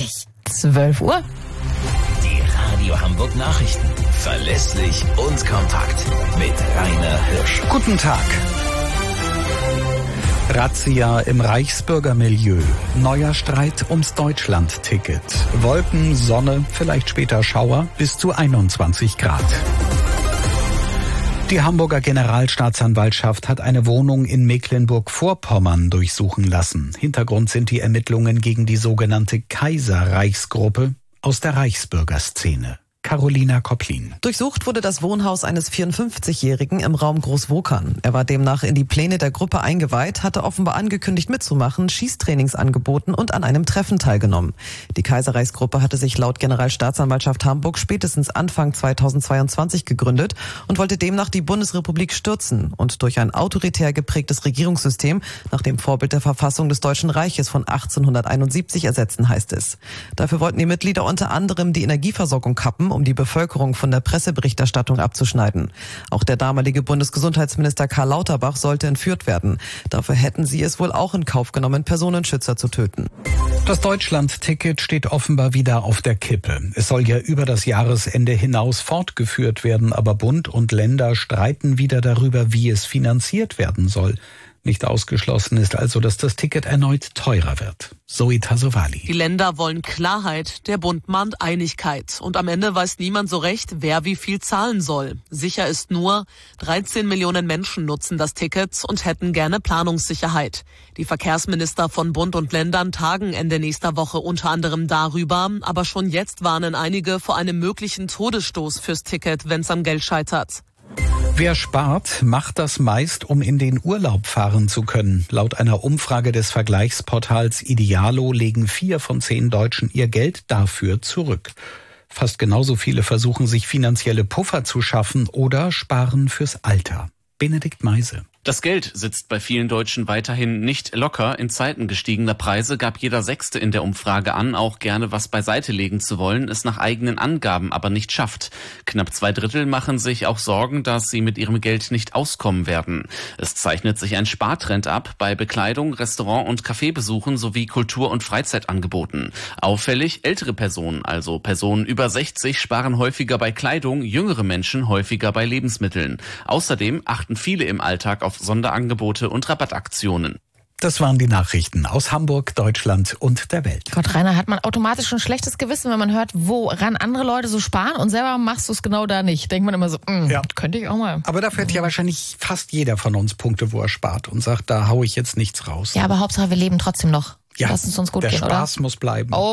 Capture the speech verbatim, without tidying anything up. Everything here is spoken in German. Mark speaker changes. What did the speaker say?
Speaker 1: richtig. zwölf Uhr.
Speaker 2: Die Radio Hamburg Nachrichten. Verlässlich und kompakt. Mit Rainer Hirsch.
Speaker 3: Guten Tag. Razzia im Reichsbürgermilieu. Neuer Streit ums Deutschland-Ticket. Wolken, Sonne, vielleicht später Schauer, bis zu einundzwanzig Grad. Die Hamburger Generalstaatsanwaltschaft hat eine Wohnung in Mecklenburg-Vorpommern durchsuchen lassen. Hintergrund sind die Ermittlungen gegen die sogenannte Kaiserreichsgruppe aus der Reichsbürgerszene. Carolina Kopplin.
Speaker 4: Durchsucht wurde das Wohnhaus eines vierundfünfzigjährigen im Raum Großwokern. Er war demnach in die Pläne der Gruppe eingeweiht, hatte offenbar angekündigt mitzumachen, Schießtrainings angeboten und an einem Treffen teilgenommen. Die Kaiserreichsgruppe hatte sich laut Generalstaatsanwaltschaft Hamburg spätestens Anfang zweitausendzweiundzwanzig gegründet und wollte demnach die Bundesrepublik stürzen und durch ein autoritär geprägtes Regierungssystem nach dem Vorbild der Verfassung des Deutschen Reiches von achtzehnhunderteinundsiebzig ersetzen, heißt es. Dafür wollten die Mitglieder unter anderem die Energieversorgung kappen, um die Bevölkerung von der Presseberichterstattung abzuschneiden. Auch der damalige Bundesgesundheitsminister Karl Lauterbach sollte entführt werden. Dafür hätten sie es wohl auch in Kauf genommen, Personenschützer zu töten.
Speaker 3: Das Deutschland-Ticket steht offenbar wieder auf der Kippe. Es soll ja über das Jahresende hinaus fortgeführt werden, aber Bund und Länder streiten wieder darüber, wie es finanziert werden soll. Nicht ausgeschlossen ist also, dass das Ticket erneut teurer wird. Zoe Tassovali.
Speaker 5: Die Länder wollen Klarheit, der Bund mahnt Einigkeit. Und am Ende weiß niemand so recht, wer wie viel zahlen soll. Sicher ist nur, dreizehn Millionen Menschen nutzen das Ticket und hätten gerne Planungssicherheit. Die Verkehrsminister von Bund und Ländern tagen Ende nächster Woche unter anderem darüber. Aber schon jetzt warnen einige vor einem möglichen Todesstoß fürs Ticket, wenn es am Geld scheitert.
Speaker 3: Wer spart, macht das meist, um in den Urlaub fahren zu können. Laut einer Umfrage des Vergleichsportals Idealo legen vier von zehn Deutschen ihr Geld dafür zurück. Fast genauso viele versuchen, sich finanzielle Puffer zu schaffen oder sparen fürs Alter. Benedikt Meise.
Speaker 6: Das Geld sitzt bei vielen Deutschen weiterhin nicht locker. In Zeiten gestiegener Preise gab jeder Sechste in der Umfrage an, auch gerne was beiseite legen zu wollen, es nach eigenen Angaben aber nicht schafft. Knapp zwei Drittel machen sich auch Sorgen, dass sie mit ihrem Geld nicht auskommen werden. Es zeichnet sich ein Spartrend ab bei Bekleidung, Restaurant- und Kaffeebesuchen sowie Kultur- und Freizeitangeboten. Auffällig, ältere Personen, also Personen über sechzig, sparen häufiger bei Kleidung, jüngere Menschen häufiger bei Lebensmitteln. Außerdem achten viele im Alltag auf Sonderangebote und Rabattaktionen.
Speaker 3: Das waren die Nachrichten aus Hamburg, Deutschland und der Welt.
Speaker 1: Gott, Rainer, hat man automatisch ein schlechtes Gewissen, wenn man hört, woran andere Leute so sparen und selber machst du es genau da nicht. Denkt man immer so, mh, ja. könnte ich auch mal.
Speaker 3: Aber dafür hat ja wahrscheinlich fast jeder von uns Punkte, wo er spart und sagt, da hau ich jetzt nichts raus.
Speaker 1: Ja, aber Hauptsache, wir leben trotzdem noch.
Speaker 3: Ja,
Speaker 1: lass es uns gut
Speaker 3: der
Speaker 1: gehen,
Speaker 3: Spaß
Speaker 1: oder?
Speaker 3: muss bleiben.
Speaker 1: Oh.